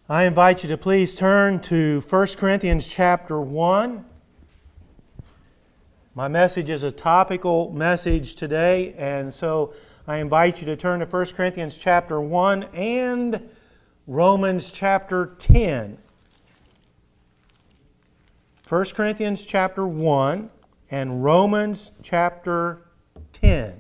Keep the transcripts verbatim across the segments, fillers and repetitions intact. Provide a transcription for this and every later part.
I invite you to please turn to First Corinthians chapter one. My message is a topical message today, and so I invite you to turn to First Corinthians chapter one and Romans chapter ten. First Corinthians chapter one and Romans chapter ten.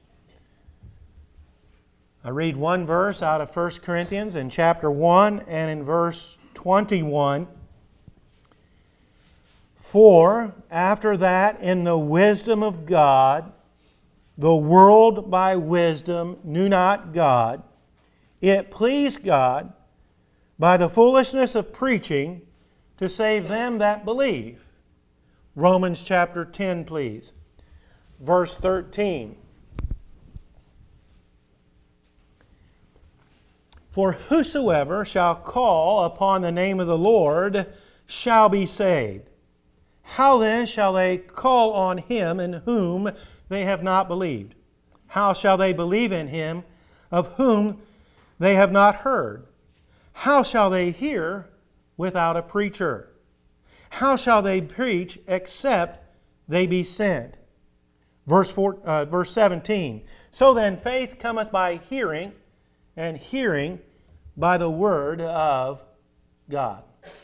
I read one verse out of First Corinthians in chapter one and in verse twenty-one. For after that, in the wisdom of God, the world by wisdom knew not God. It pleased God by the foolishness of preaching to save them that believe. Romans chapter ten, please. Verse thirteen. For whosoever shall call upon the name of the Lord shall be saved. How then shall they call on him in whom they have not believed? How shall they believe in him of whom they have not heard? How shall they hear without a preacher? How shall they preach except they be sent? Verse four, uh, verse seventeen. So then faith cometh by hearing, and hearing by the word of God.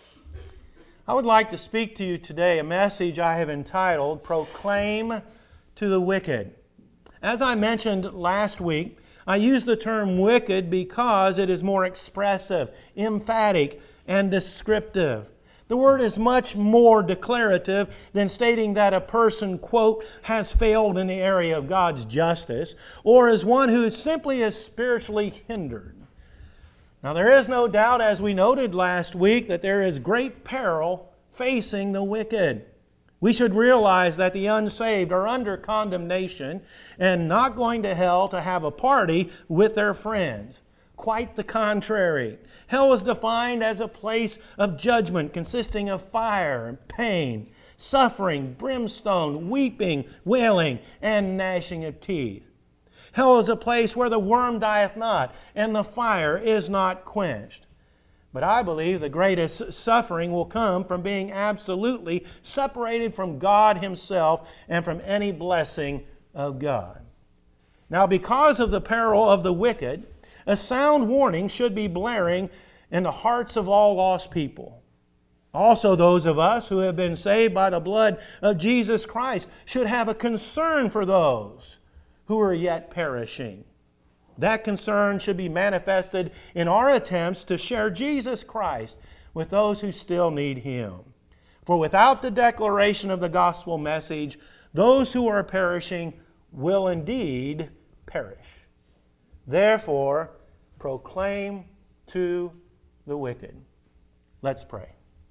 I would like to speak to you today a message I have entitled, Proclaim to the Wicked. As I mentioned last week, I use the term wicked because it is more expressive, emphatic, and descriptive. The word is much more declarative than stating that a person, quote, has failed in the area of God's justice, or is one who simply is spiritually hindered. Now, there is no doubt, as we noted last week, that there is great peril facing the wicked. We should realize that the unsaved are under condemnation and not going to hell to have a party with their friends. Quite the contrary. Hell is defined as a place of judgment consisting of fire and pain, suffering, brimstone, weeping, wailing, and gnashing of teeth. Hell is a place where the worm dieth not, and the fire is not quenched. But I believe the greatest suffering will come from being absolutely separated from God Himself and from any blessing of God. Now, because of the peril of the wicked, a sound warning should be blaring in the hearts of all lost people. Also, those of us who have been saved by the blood of Jesus Christ should have a concern for those who are yet perishing. That concern should be manifested in our attempts to share Jesus Christ with those who still need Him. For without the declaration of the gospel message, those who are perishing will indeed perish. Therefore, proclaim to the wicked. Let's pray.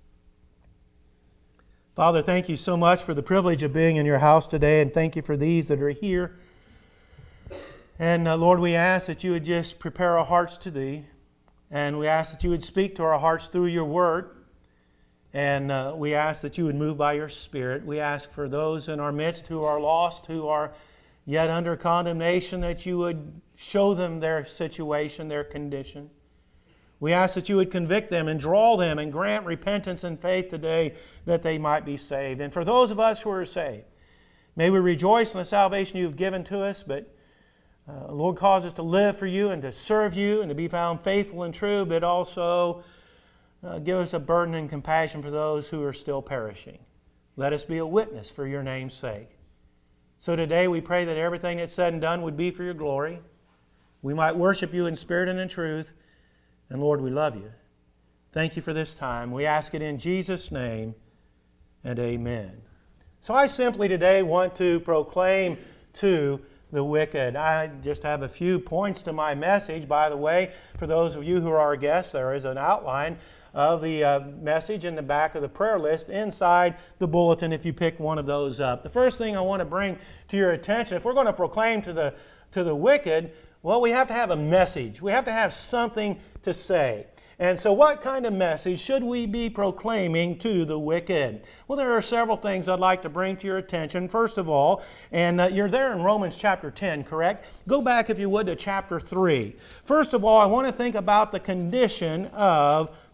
Father, thank you so much for the privilege of being in your house today, and thank you for these that are here. And uh, Lord, we ask that you would just prepare our hearts to Thee. And we ask that you would speak to our hearts through your word. And uh, we ask that you would move by your Spirit. We ask for those in our midst who are lost, who are yet under condemnation, that you would show them their situation, their condition. We ask that you would convict them and draw them and grant repentance and faith today that they might be saved. And for those of us who are saved, may we rejoice in the salvation you've given to us, but Uh, Lord, cause us to live for you and to serve you and to be found faithful and true, but also uh, give us a burden and compassion for those who are still perishing. Let us be a witness for your name's sake. So today we pray that everything that's said and done would be for your glory. We might worship you in spirit and in truth. And Lord, we love you. Thank you for this time. We ask it in Jesus' name, and amen. So I simply today want to proclaim to the wicked. I just have a few points to my message. By the way, for those of you who are our guests, there is an outline of the uh, message in the back of the prayer list inside the bulletin if you pick one of those up. The first thing I want to bring to your attention, if we're going to proclaim to the to the wicked, well, we have to have a message. We have to have something to say. And so what kind of message should we be proclaiming to the wicked? Well, there are several things I'd like to bring to your attention. First of all, and uh, you're there in Romans chapter ten, correct? Go back, if you would, to chapter three. First of all, I want to think about the condition of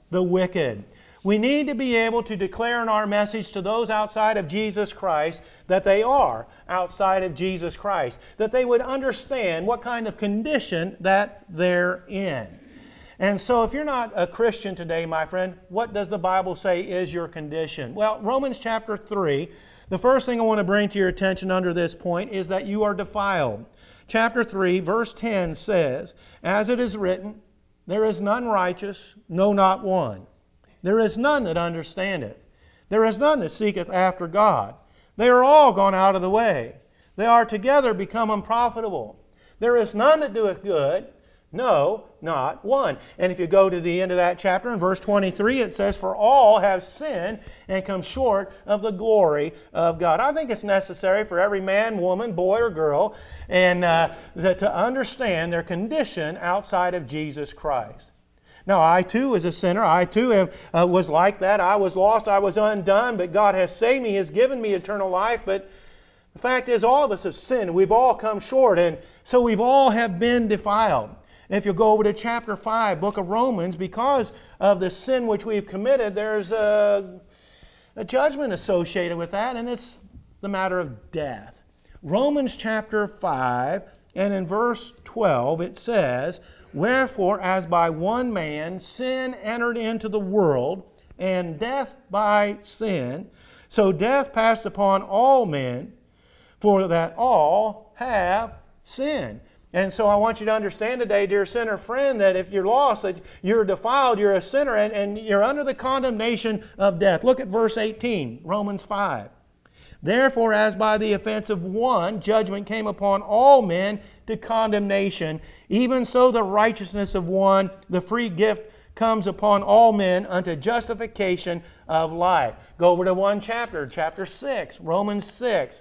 the wicked. We need to be able to declare in our message to those outside of Jesus Christ that they are outside of Jesus Christ, that they would understand what kind of condition that they're in. And so if you're not a Christian today, my friend, what does the Bible say is your condition? Well, Romans chapter three, the first thing I want to bring to your attention under this point is that you are defiled. Chapter three, verse ten says, "As it is written, there is none righteous, no, not one. There is none that understandeth. There is none that seeketh after God. They are all gone out of the way. They are together become unprofitable. There is none that doeth good, no, not one." And if you go to the end of that chapter in verse twenty-three, it says, "For all have sinned and come short of the glory of God." I think it's necessary for every man, woman, boy, or girl and uh, that to understand their condition outside of Jesus Christ. Now, I too was a sinner. I too am, uh, was like that. I was lost. I was undone. But God has saved me. He has given me eternal life. But the fact is, all of us have sinned. We've all come short. And so we've all have been defiled. And if you go over to chapter five, book of Romans, because of the sin which we've committed, there's a, a judgment associated with that. And it's the matter of death. Romans chapter five, and in verse twelve, it says, "Wherefore, as by one man sin entered into the world, and death by sin, so death passed upon all men, for that all have sinned." And so I want you to understand today, dear sinner friend, that if you're lost, that you're defiled, you're a sinner, and, and you're under the condemnation of death. Look at verse eighteen, Romans five. "Therefore, as by the offense of one judgment came upon all men to condemnation, even so the righteousness of one, the free gift, comes upon all men unto justification of life." Go over to one chapter, chapter six, Romans six,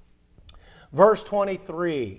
verse twenty-three.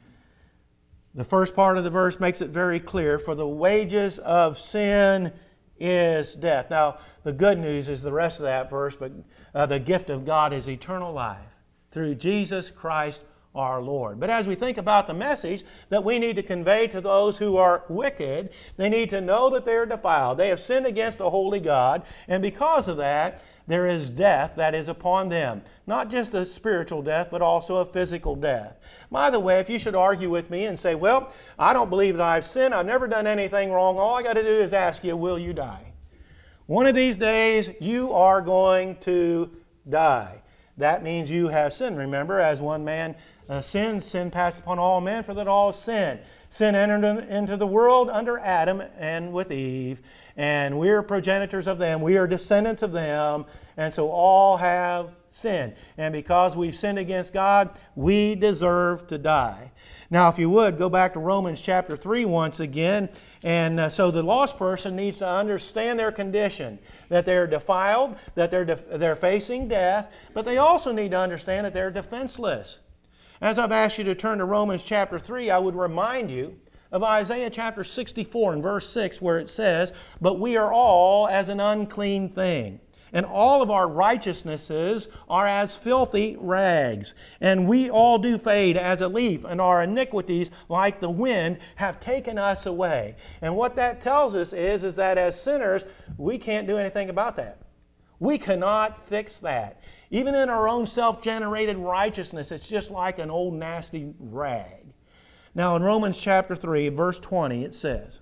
The first part of the verse makes it very clear, "For the wages of sin is death." Now, the good news is the rest of that verse, but uh, the gift of God is eternal life through Jesus Christ our Lord. But as we think about the message that we need to convey to those who are wicked, they need to know that they are defiled. They have sinned against the holy God, and because of that, there is death that is upon them. Not just a spiritual death, but also a physical death. By the way, if you should argue with me and say, "Well, I don't believe that I've sinned, I've never done anything wrong, all I got to do is ask you, will you die?" One of these days, you are going to die. That means you have sinned. Remember, as one man uh, sinned, sin passed upon all men, for that all sinned. Sin entered in, into the world under Adam and with Eve, and we are progenitors of them. We are descendants of them, and so all have sinned. And because we've sinned against God, we deserve to die. Now, if you would, go back to Romans chapter three once again. And uh, so the lost person needs to understand their condition, that they're defiled, that they're, def- they're facing death, but they also need to understand that they're defenseless. As I've asked you to turn to Romans chapter three, I would remind you of Isaiah chapter sixty-four and verse six, where it says, "But we are all as an unclean thing, and all of our righteousnesses are as filthy rags. And we all do fade as a leaf, and our iniquities, like the wind, have taken us away." And what that tells us is, is that as sinners, we can't do anything about that. We cannot fix that. Even in our own self-generated righteousness, it's just like an old nasty rag. Now in Romans chapter three, verse twenty, it says,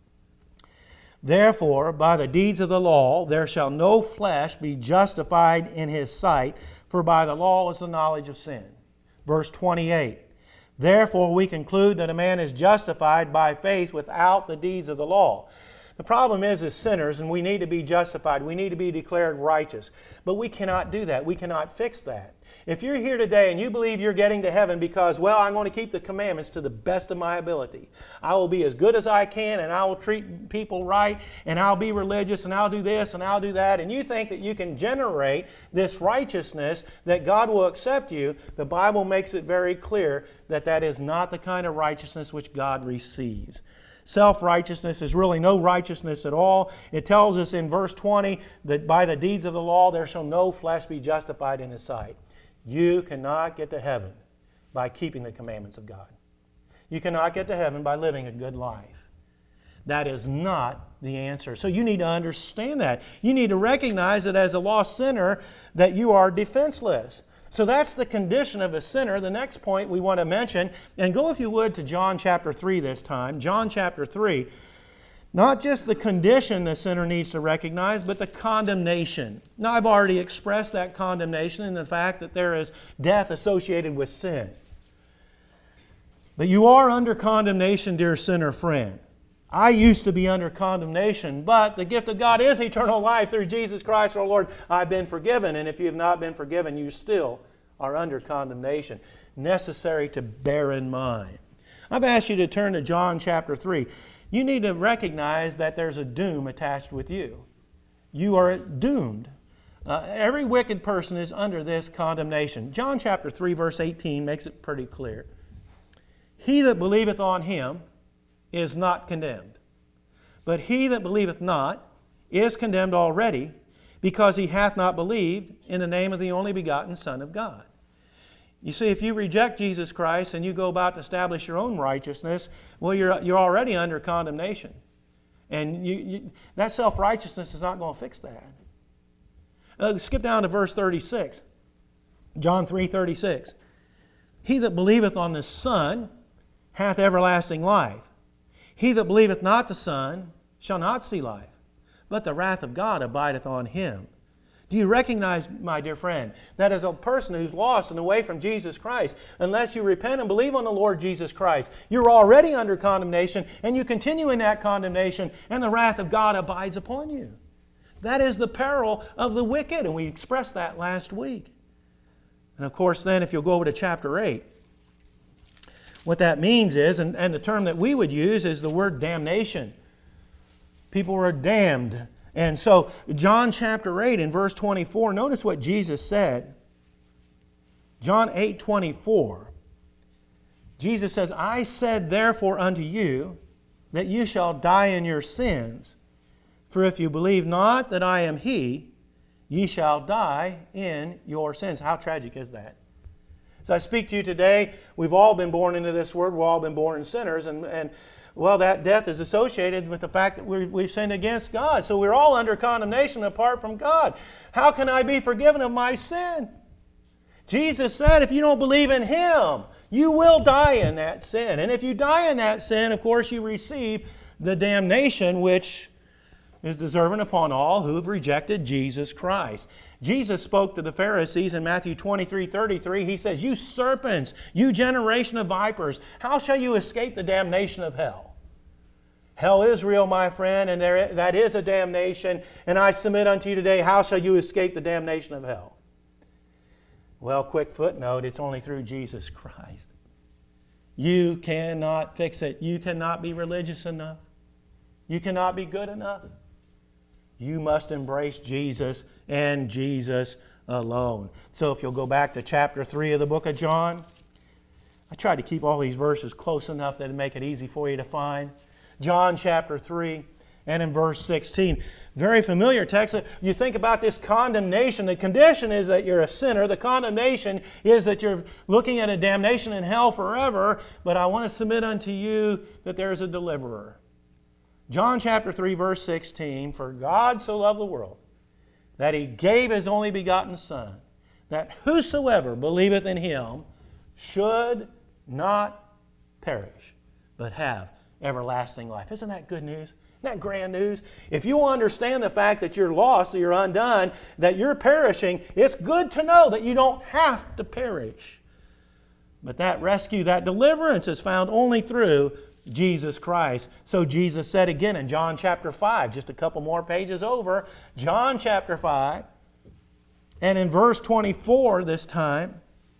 "Therefore, by the deeds of the law, there shall no flesh be justified in his sight, for by the law is the knowledge of sin." Verse twenty-eight, "Therefore we conclude that a man is justified by faith without the deeds of the law." The problem is, as sinners, and we need to be justified, we need to be declared righteous. But we cannot do that. We cannot fix that. If you're here today and you believe you're getting to heaven because, well, I'm going to keep the commandments to the best of my ability. I will be as good as I can, and I will treat people right, and I'll be religious, and I'll do this, and I'll do that, and you think that you can generate this righteousness that God will accept you, the Bible makes it very clear that that is not the kind of righteousness which God receives. Self-righteousness is really no righteousness at all. It tells us in verse twenty that by the deeds of the law there shall no flesh be justified in his sight. You cannot get to heaven by keeping the commandments of God. You cannot get to heaven by living a good life. That is not the answer. So you need to understand that. You need to recognize that as a lost sinner, that you are defenseless. So that's the condition of a sinner. The next point we want to mention, and go if you would to John chapter three this time. John chapter three. Not just the condition the sinner needs to recognize, but the condemnation. Now, I've already expressed that condemnation in the fact that there is death associated with sin. But you are under condemnation, dear sinner friend. I used to be under condemnation, but the gift of God is eternal life through Jesus Christ our Lord. I've been forgiven, and if you have not been forgiven, you still are under condemnation. Necessary to bear in mind. I've asked you to turn to John chapter three. You need to recognize that there's a doom attached with you. You are doomed. Uh, every wicked person is under this condemnation. John chapter three, verse eighteen makes it pretty clear. He that believeth on him is not condemned. But he that believeth not is condemned already, because he hath not believed in the name of the only begotten Son of God. You see, if you reject Jesus Christ and you go about to establish your own righteousness, well, you're, you're already under condemnation. And you, you, that self-righteousness is not going to fix that. Uh, skip down to verse thirty-six. John three thirty-six. He that believeth on the Son hath everlasting life. He that believeth not the Son shall not see life, but the wrath of God abideth on him. Do you recognize, my dear friend, that as a person who's lost and away from Jesus Christ, unless you repent and believe on the Lord Jesus Christ, you're already under condemnation, and you continue in that condemnation, and the wrath of God abides upon you. That is the peril of the wicked, and we expressed that last week. And of course, then, if you'll go over to chapter eight, what that means is, and, and the term that we would use is the word damnation. People were damned. And so, John chapter eight in verse twenty-four, notice what Jesus said. John eight twenty-four. Jesus says, I said therefore unto you, that you shall die in your sins. For if you believe not that I am He, ye shall die in your sins. How tragic is that? As I speak to you today, we've all been born into this world. We've all been born sinners. And, and well, that death is associated with the fact that we've, we've sinned against God. So we're all under condemnation apart from God. How can I be forgiven of my sin? Jesus said, if you don't believe in Him, you will die in that sin. And if you die in that sin, of course, you receive the damnation which is deserving upon all who have rejected Jesus Christ. Jesus spoke to the Pharisees in Matthew twenty-three thirty-three. He says, you serpents, you generation of vipers, how shall you escape the damnation of hell? Hell is real, my friend, and there, that is a damnation. And I submit unto you today, how shall you escape the damnation of hell? Well, quick footnote, it's only through Jesus Christ. You cannot fix it. You cannot be religious enough. You cannot be good enough. You must embrace Jesus and Jesus alone. So if you'll go back to chapter three of the book of John, I tried to keep all these verses close enough that it'd make it easy for you to find. John chapter three and in verse sixteen. Very familiar text. You think about this condemnation. The condition is that you're a sinner. The condemnation is that you're looking at a damnation in hell forever. But I want to submit unto you that there's a deliverer. John chapter three, verse sixteen, for God so loved the world, that He gave His only begotten Son, that whosoever believeth in Him should not perish, but have everlasting life. Isn't that good news? Isn't that grand news? If you understand the fact that you're lost, that you're undone, that you're perishing, it's good to know that you don't have to perish. But that rescue, that deliverance is found only through Jesus Christ. So Jesus said again in John chapter five, just a couple more pages over, John chapter five, and in verse twenty-four this time,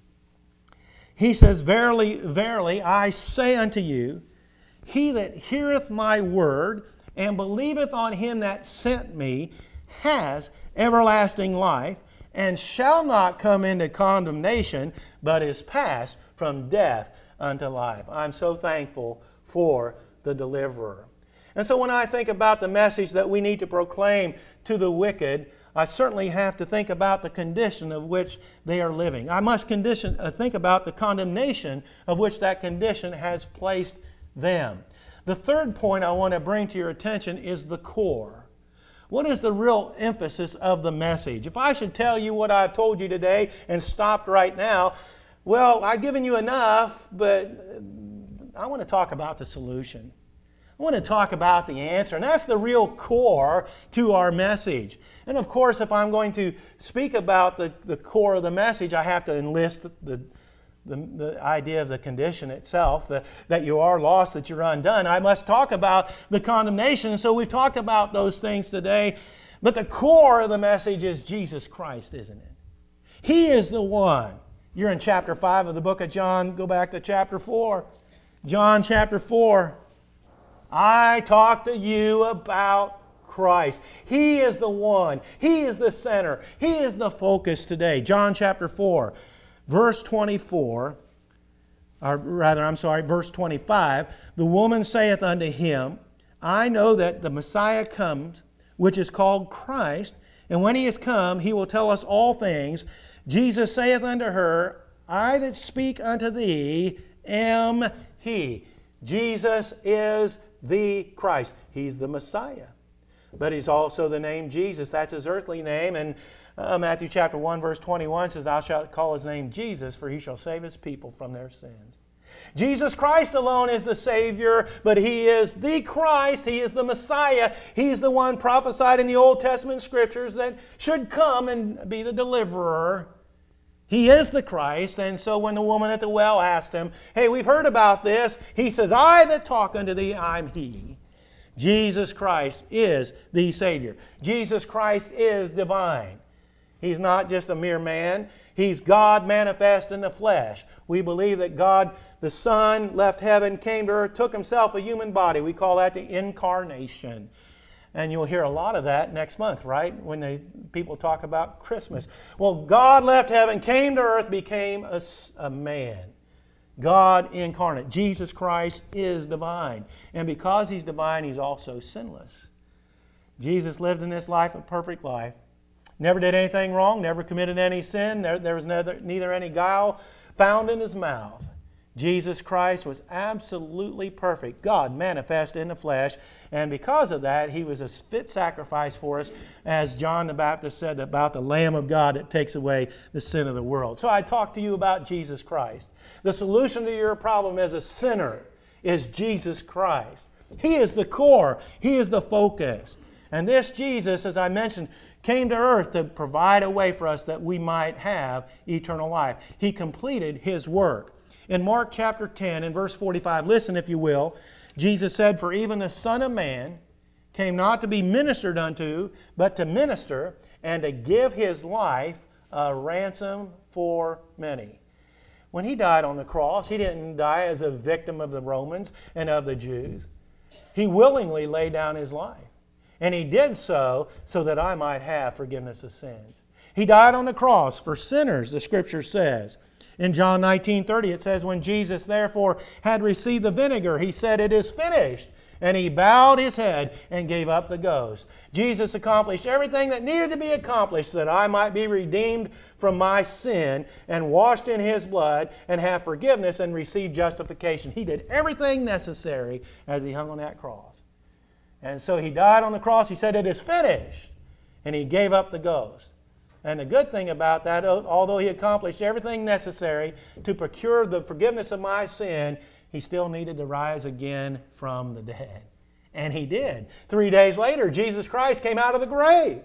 He says, verily, verily, I say unto you, he that heareth my word and believeth on Him that sent me has everlasting life, and shall not come into condemnation, but is passed from death unto life. I'm so thankful for the deliverer. And so when I think about the message that we need to proclaim to the wicked, I certainly have to think about the condition of which they are living. I must condition, uh, think about the condemnation of which that condition has placed them. The third point I want to bring to your attention is the core. What is the real emphasis of the message? If I should tell you what I've told you today and stopped right now, well, I've given you enough, but I want to talk about the solution. I want to talk about the answer, and that's the real core to our message. And of course, if I'm going to speak about the, the core of the message, I have to enlist the, the, the, the idea of the condition itself, the, that you are lost, that you're undone. I must talk about the condemnation. So we've talked about those things today. But the core of the message is Jesus Christ, isn't it? He is the one. You're in chapter five of the book of John. Go back to chapter four. John chapter four. I talk to you about Christ. He is the one. He is the center. He is the focus today. John chapter four, verse twenty-four, or rather, I'm sorry, verse twenty-five. The woman saith unto him, I know that the Messiah comes, which is called Christ, and when he is come, he will tell us all things. Jesus saith unto her, I that speak unto thee am he. Jesus is the Christ. He's the Messiah. But he's also the name Jesus. That's his earthly name. And uh, Matthew chapter one verse twenty-one says, Thou shalt call his name Jesus, for he shall save his people from their sins. Jesus Christ alone is the Savior, but he is the Christ. He is the Messiah. He's the one prophesied in the Old Testament Scriptures that should come and be the deliverer. He is the Christ, and so when the woman at the well asked him, hey, we've heard about this, he says, I that talk unto thee, I'm he. Jesus Christ is the Savior. Jesus Christ is divine. He's not just a mere man. He's God manifest in the flesh. We believe that God, the Son, left heaven, came to earth, took himself a human body. We call that the incarnation. And you'll hear a lot of that next month, right? When they, people talk about Christmas. Well, God left heaven, came to earth, became a, a man. God incarnate. Jesus Christ is divine. And because he's divine, he's also sinless. Jesus lived in this life a perfect life. Never did anything wrong, never committed any sin. There, there was neither, neither any guile found in his mouth. Jesus Christ was absolutely perfect. God manifest in the flesh. And because of that, he was a fit sacrifice for us, as John the Baptist said about the Lamb of God that takes away the sin of the world. So I talked to you about Jesus Christ. The solution to your problem as a sinner is Jesus Christ. He is the core. He is the focus. And this Jesus, as I mentioned, came to earth to provide a way for us that we might have eternal life. He completed his work. In Mark chapter ten and verse forty-five, listen if you will, Jesus said, For even the Son of Man came not to be ministered unto, but to minister and to give his life a ransom for many. When he died on the cross, he didn't die as a victim of the Romans and of the Jews. He willingly laid down his life. And he did so so that I might have forgiveness of sins. He died on the cross for sinners, the Scripture says. In John nineteen thirty, it says, When Jesus therefore had received the vinegar, he said, It is finished. And he bowed his head and gave up the ghost. Jesus accomplished everything that needed to be accomplished so that I might be redeemed from my sin and washed in his blood and have forgiveness and receive justification. He did everything necessary as he hung on that cross. And so he died on the cross. He said, It is finished. And he gave up the ghost. And the good thing about that, although he accomplished everything necessary to procure the forgiveness of my sin, he still needed to rise again from the dead. And he did. Three days later, Jesus Christ came out of the grave.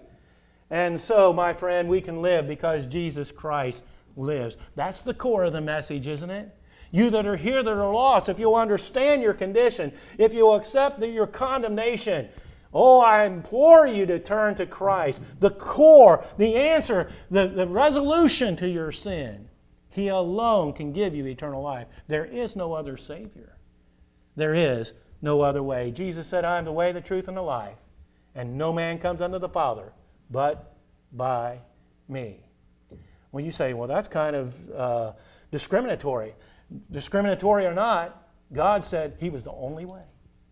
And so, my friend, we can live because Jesus Christ lives. That's the core of the message, isn't it? You that are here that are lost, if you'll understand your condition, if you'll accept your condemnation, oh, I implore you to turn to Christ, the core, the answer, the, the resolution to your sin. He alone can give you eternal life. There is no other Savior. There is no other way. Jesus said, I am the way, the truth, and the life. And no man comes unto the Father but by me. Well, you say, well, that's kind of uh, discriminatory. Discriminatory or not, God said He was the only way.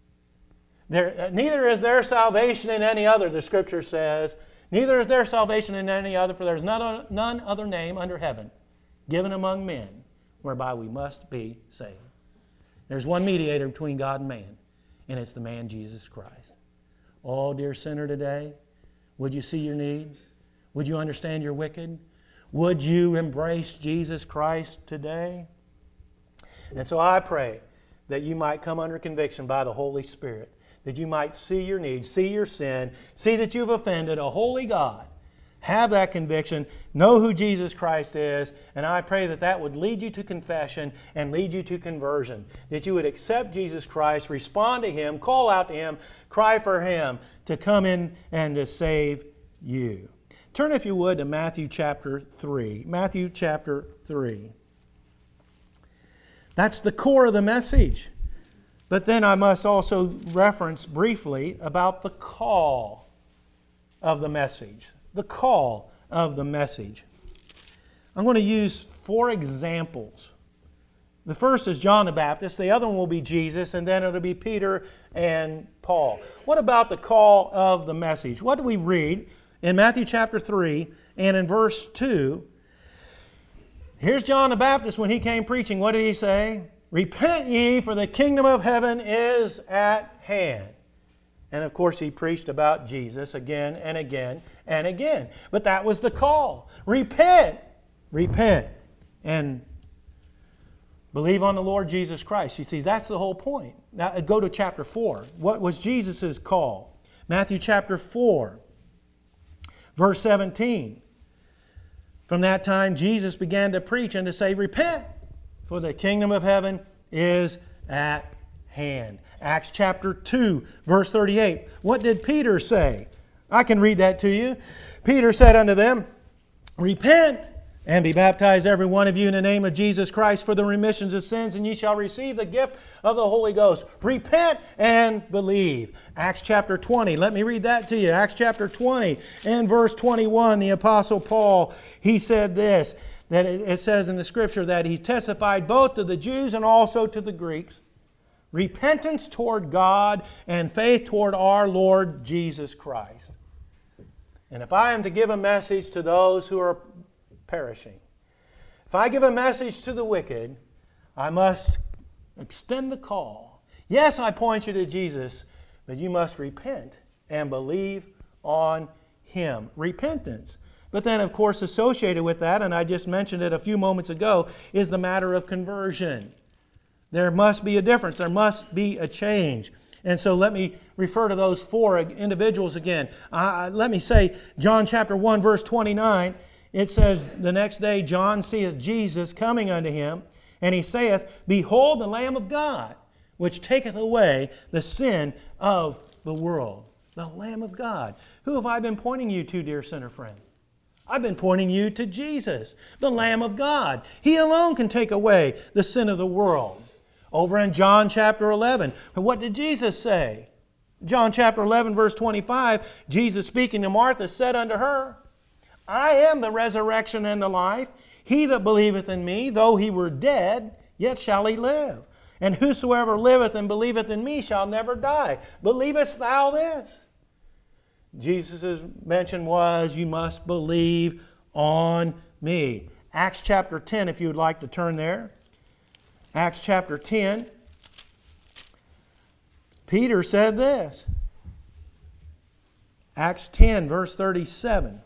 There, neither is there salvation in any other, the Scripture says. Neither is there salvation in any other, for there is none, none other name under heaven given among men whereby we must be saved. There's one mediator between God and man, and it's the man Jesus Christ. Oh, dear sinner today, would you see your need? Would you understand you're wicked? Would you embrace Jesus Christ today? And so I pray that you might come under conviction by the Holy Spirit, that you might see your need, see your sin, see that you've offended a holy God. Have that conviction, know who Jesus Christ is, and I pray that that would lead you to confession and lead you to conversion, that you would accept Jesus Christ, respond to Him, call out to Him, cry for Him to come in and to save you. Turn, if you would, to Matthew chapter three. Matthew chapter three. That's the core of the message. But then I must also reference briefly about the call of the message. The call of the message. I'm going to use four examples. The first is John the Baptist. The other one will be Jesus, and then it'll be Peter and Paul. What about the call of the message? What do we read in Matthew chapter three and in verse two? Here's John the Baptist when he came preaching. What did he say? Repent ye, for the kingdom of heaven is at hand. And of course he preached about Jesus again and again and again. But that was the call. Repent. Repent. And believe on the Lord Jesus Christ. You see, that's the whole point. Now go to chapter four. What was Jesus' call? Matthew chapter four, verse seventeen. From that time Jesus began to preach and to say, repent, for the kingdom of heaven is at hand. Acts chapter two, verse thirty-eight. What did Peter say? I can read that to you. Peter said unto them, repent and be baptized every one of you in the name of Jesus Christ for the remissions of sins, and ye shall receive the gift of the Holy Ghost. Repent and believe. Acts chapter twenty. Let me read that to you. Acts chapter twenty and verse twenty-one. The Apostle Paul, he said this, that it says in the Scripture that he testified both to the Jews and also to the Greeks. Repentance toward God and faith toward our Lord Jesus Christ. And if I am to give a message to those who are perishing, if I give a message to the wicked, I must extend the call. Yes, I point you to Jesus, but you must repent and believe on Him. Repentance. But then, of course, associated with that, and I just mentioned it a few moments ago, is the matter of conversion. There must be a difference. There must be a change. And so let me refer to those four individuals again. Uh, let me say, John chapter one, verse twenty-nine, it says, the next day John seeth Jesus coming unto him, and he saith, behold the Lamb of God, which taketh away the sin of the world. The Lamb of God. Who have I been pointing you to, dear sinner friend? I've been pointing you to Jesus, the Lamb of God. He alone can take away the sin of the world. Over in John chapter eleven, what did Jesus say? John chapter eleven, verse twenty-five, Jesus speaking to Martha said unto her, I am the resurrection and the life. He that believeth in me, though he were dead, yet shall he live. And whosoever liveth and believeth in me shall never die. Believest thou this? Jesus' mention was, you must believe on me. Acts chapter ten, if you would like to turn there. Acts chapter ten. Peter said this. Acts ten, verse thirty-seven.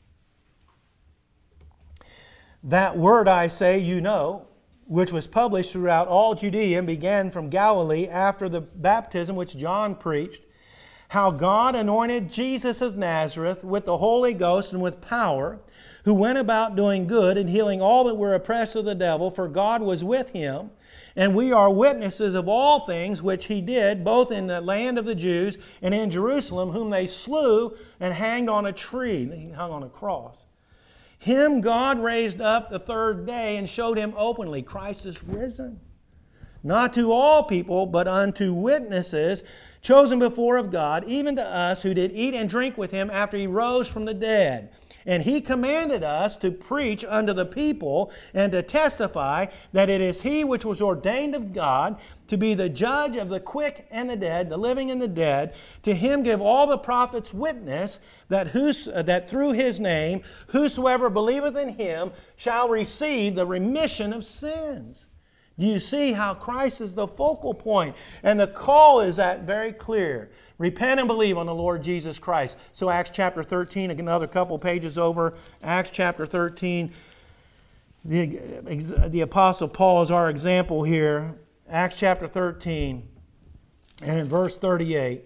That word, I say, you know, which was published throughout all Judea and began from Galilee after the baptism which John preached, how God anointed Jesus of Nazareth with the Holy Ghost and with power, who went about doing good and healing all that were oppressed of the devil, for God was with him. And we are witnesses of all things which he did, both in the land of the Jews and in Jerusalem, whom they slew and hanged on a tree. He hung on a cross. Him God raised up the third day and showed him openly. Christ is risen. Not to all people, but unto witnesses, chosen before of God, even to us who did eat and drink with him after he rose from the dead. And he commanded us to preach unto the people and to testify that it is he which was ordained of God to be the judge of the quick and the dead, the living and the dead. To him give all the prophets witness that, whos, that through his name whosoever believeth in him shall receive the remission of sins. Do you see how Christ is the focal point? And the call is that very clear. Repent and believe on the Lord Jesus Christ. So Acts chapter thirteen, another couple pages over, Acts chapter thirteen, the, the Apostle Paul is our example here. Acts chapter thirteen, and in verse thirty-eight,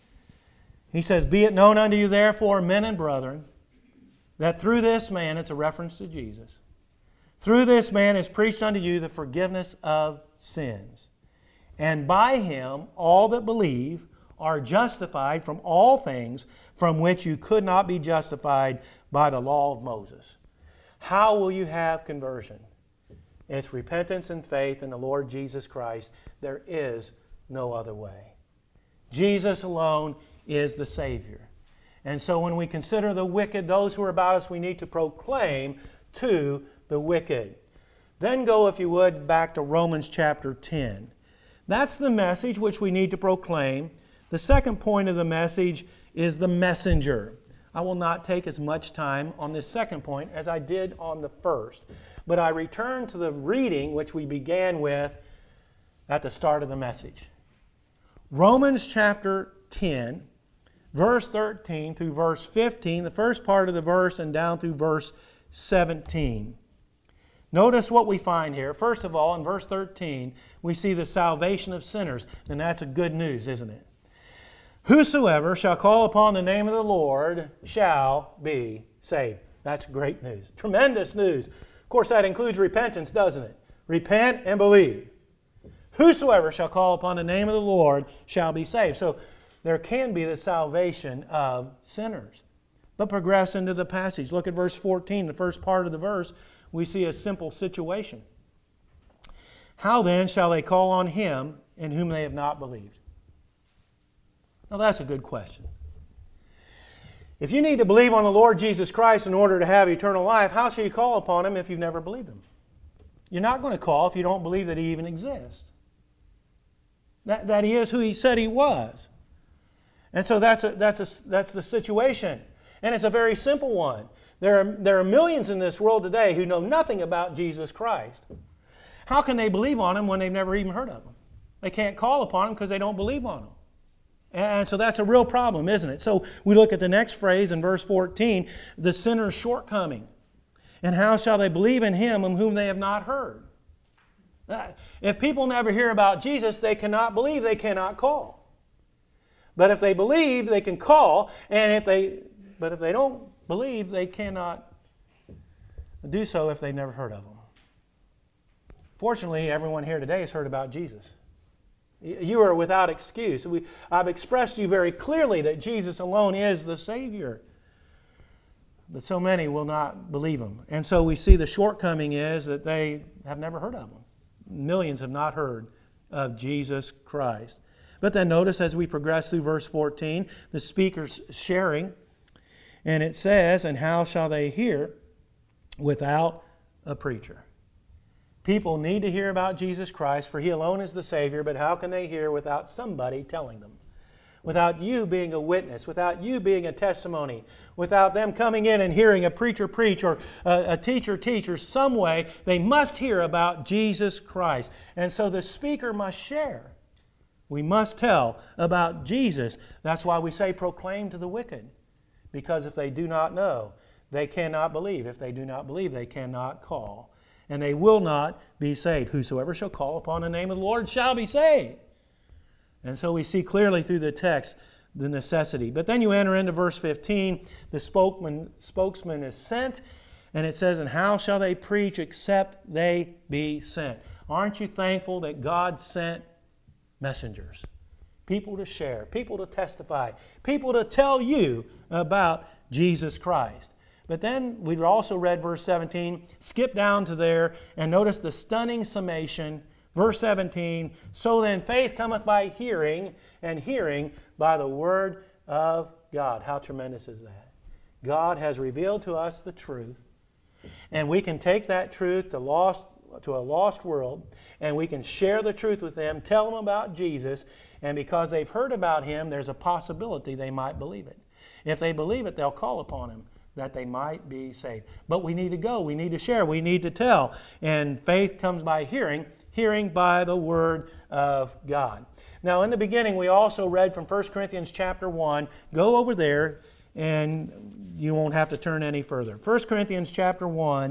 he says, "Be it known unto you therefore, men and brethren, that through this man," it's a reference to Jesus, "through this man is preached unto you the forgiveness of sins. And by him all that believe are justified from all things from which you could not be justified by the law of Moses." How will you have conversion? It's repentance and faith in the Lord Jesus Christ. There is no other way. Jesus alone is the Savior. And so when we consider the wicked, those who are about us, we need to proclaim to the wicked. Then go, if you would, back to Romans chapter ten. That's the message which we need to proclaim. The second point of the message is the messenger. I will not take as much time on this second point as I did on the first, but I return to the reading which we began with at the start of the message. Romans chapter ten, verse thirteen through verse fifteen, the first part of the verse and down through verse seventeen. Notice what we find here. First of all, in verse thirteen, we see the salvation of sinners, and that's a good news, isn't it? "Whosoever shall call upon the name of the Lord shall be saved." That's great news. Tremendous news. Of course, that includes repentance, doesn't it? Repent and believe. "Whosoever shall call upon the name of the Lord shall be saved." So there can be the salvation of sinners. But progress into the passage. Look at verse fourteen, the first part of the verse. We see a simple situation. "How then shall they call on him in whom they have not believed?" Now that's a good question. If you need to believe on the Lord Jesus Christ in order to have eternal life, how shall you call upon him if you've never believed him? You're not going to call if you don't believe that he even exists. That, that he is who he said he was. And so that's, a, that's, a, that's the situation. And it's a very simple one. There are, there are millions in this world today who know nothing about Jesus Christ. How can they believe on him when they've never even heard of him? They can't call upon him because they don't believe on him. And so that's a real problem, isn't it? So we look at the next phrase in verse fourteen, the sinner's shortcoming. "And how shall they believe in him of whom they have not heard?" If people never hear about Jesus, they cannot believe, they cannot call. But if they believe, they can call, and if they, but if they don't believe, they cannot do so if they've never heard of him. Fortunately, everyone here today has heard about Jesus. You are without excuse. We, I've expressed to you very clearly that Jesus alone is the Savior. But so many will not believe him. And so we see the shortcoming is that they have never heard of him. Millions have not heard of Jesus Christ. But then notice as we progress through verse fourteen, the speaker's sharing. And it says, "And how shall they hear without a preacher?" People need to hear about Jesus Christ, for he alone is the Savior, but how can they hear without somebody telling them? Without you being a witness, without you being a testimony, without them coming in and hearing a preacher preach or a, a teacher teach or some way, they must hear about Jesus Christ. And so the speaker must share. We must tell about Jesus. That's why we say proclaim to the wicked. Because if they do not know, they cannot believe. If they do not believe, they cannot call. And they will not be saved. "Whosoever shall call upon the name of the Lord shall be saved." And so we see clearly through the text the necessity. But then you enter into verse fifteen. The spokesman, spokesman is sent. And it says, "And how shall they preach except they be sent?" Aren't you thankful that God sent messengers? People to share, people to testify, people to tell you about Jesus Christ. But then we've also read verse seventeen, skip down to there, and notice the stunning summation. Verse seventeen, "So then faith cometh by hearing, and hearing by the word of God." How tremendous is that? God has revealed to us the truth, and we can take that truth to, lost, to a lost world, and we can share the truth with them, tell them about Jesus, and because they've heard about him, there's a possibility they might believe it. If they believe it, they'll call upon him, that they might be saved. But we need to go. We need to share. We need to tell. And faith comes by hearing, hearing by the Word of God. Now, in the beginning, we also read from First Corinthians chapter one. Go over there, and you won't have to turn any further. First Corinthians chapter one.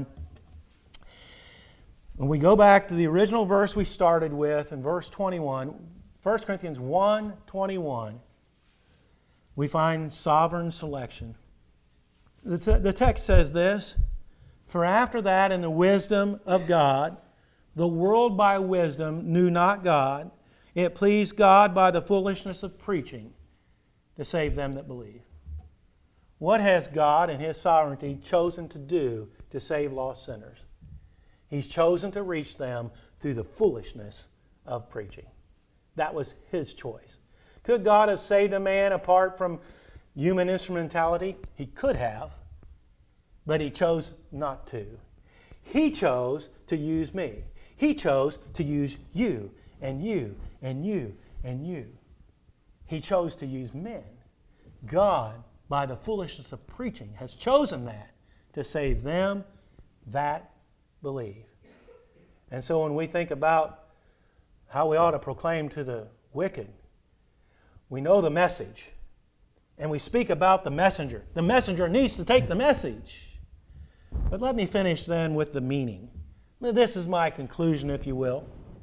When we go back to the original verse we started with in verse twenty-one, First Corinthians one twenty-one, we find sovereign selection. The, t- the text says this, "For after that in the wisdom of God, the world by wisdom knew not God. It pleased God by the foolishness of preaching to save them that believe." What has God in His sovereignty chosen to do to save lost sinners? He's chosen to reach them through the foolishness of preaching. That was His choice. Could God have saved a man apart from human instrumentality? He could have, but He chose not to. He chose to use me. He chose to use you and you and you and you. He chose to use men. God, by the foolishness of preaching, has chosen that to save them that believe. And so when we think about how we ought to proclaim to the wicked, we know the message, and we speak about the messenger. The messenger needs to take the message. But let me finish then with the meaning. This is my conclusion, if you will.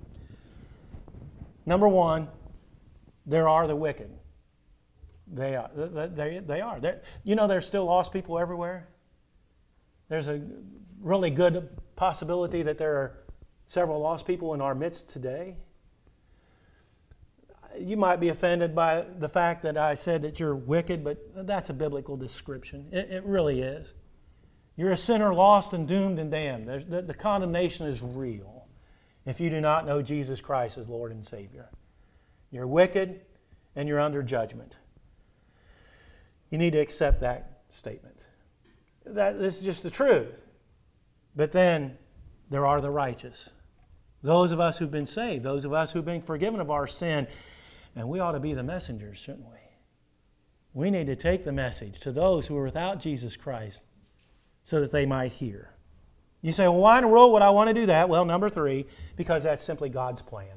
Number one, there are the wicked. They are. They, they are. They're, you know, there's still lost people everywhere. There's a really good possibility that there are several lost people in our midst today. You might be offended by the fact that I said that you're wicked, but that's a biblical description. It, it really is. You're a sinner lost and doomed and damned. The, the condemnation is real if you do not know Jesus Christ as Lord and Savior. You're wicked and you're under judgment. You need to accept that statement. That, this is just the truth. But then there are the righteous. Those of us who've been saved, those of us who've been forgiven of our sin, and we ought to be the messengers, shouldn't we? We need to take the message to those who are without Jesus Christ so that they might hear. You say, well, why in the world would I want to do that? Well, number three, because that's simply God's plan.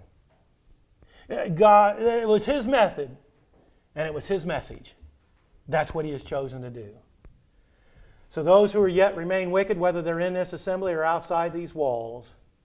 God, it was His method, and it was His message. That's what He has chosen to do. So those who are yet remain wicked, whether they're in this assembly or outside these walls,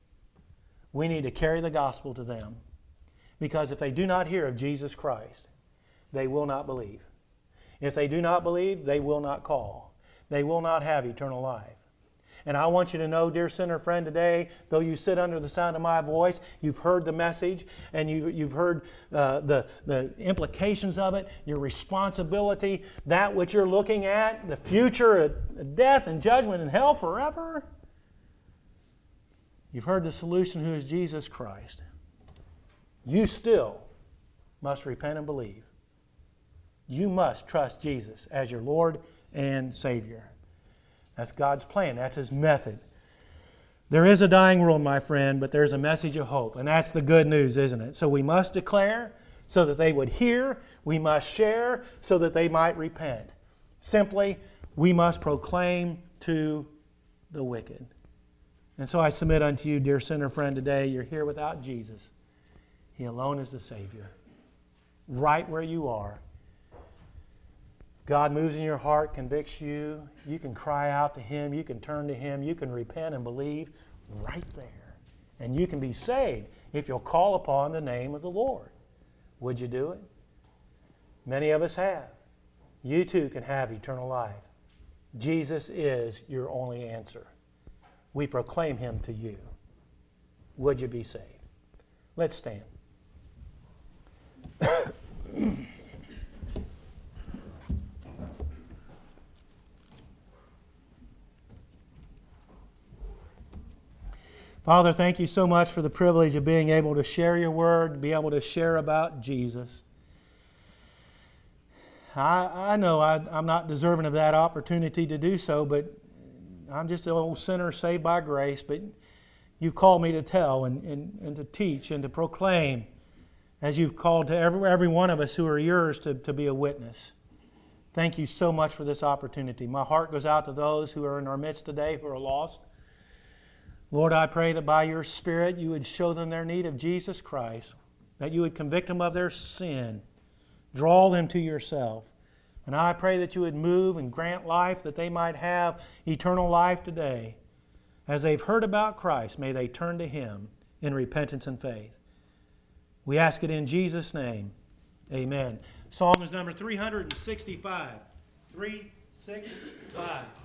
we need to carry the gospel to them. Because if they do not hear of Jesus Christ, they will not believe. If they do not believe, they will not call. They will not have eternal life. And I want you to know, dear sinner friend, today, though you sit under the sound of my voice, you've heard the message and you, you've heard uh, the, the implications of it, your responsibility, that which you're looking at, the future of death and judgment and hell forever. You've heard the solution, who is Jesus Christ. You still must repent and believe. You must trust Jesus as your Lord and Savior. That's God's plan. That's His method. There is a dying world, my friend, but there's a message of hope. And that's the good news, isn't it? So we must declare so that they would hear. We must share so that they might repent. Simply, we must proclaim to the wicked. And so I submit unto you, dear sinner friend, today, you're here without Jesus. He alone is the Savior. Right where you are. God moves in your heart, convicts you. You can cry out to Him. You can turn to Him. You can repent and believe right there. And you can be saved if you'll call upon the name of the Lord. Would you do it? Many of us have. You too can have eternal life. Jesus is your only answer. We proclaim Him to you. Would you be saved? Let's stand. Father, thank you so much for the privilege of being able to share your word, to be able to share about Jesus. I, I know I, I'm not deserving of that opportunity to do so, but I'm just an old sinner saved by grace. But you've called me to tell and, and, and to teach and to proclaim, as you've called to every, every one of us who are yours to, to be a witness. Thank you so much for this opportunity. My heart goes out to those who are in our midst today who are lost. Lord, I pray that by your Spirit you would show them their need of Jesus Christ, that you would convict them of their sin, draw them to yourself. And I pray that you would move and grant life, that they might have eternal life today. As they've heard about Christ, may they turn to Him in repentance and faith. We ask it in Jesus' name. Amen. Psalm is number three sixty-five. three sixty-five.